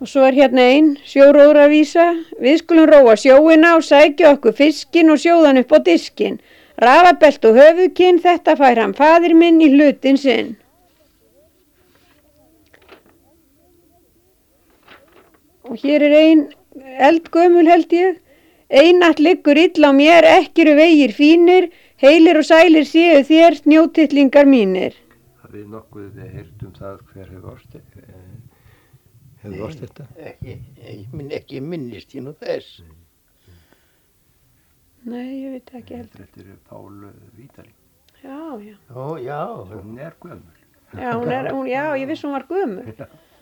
Og svo hérna ein sjóróðravísa. Við skulum róa sjóina og sækja okkur fiskinn og sjóðan upp á diskinn. Rafabelt og höfuðkinn, þetta fær hann faðir minn í hlutinn sinn. Og hér ein eldgömul held ég. Einatt liggur illa á mér, ekkiru vegir fínir, heilir og sælir séu þér snjótittlingar mínir. Hafið nokkuð heyrt það hver hefur orst þetta? Ekki minnist ég nú þess. Nei, ég veit ekki heldur. Þetta er Pál Vítaling. Já, já. Ó, já. Hún er gömul. Já, ég vissi hún var gömul.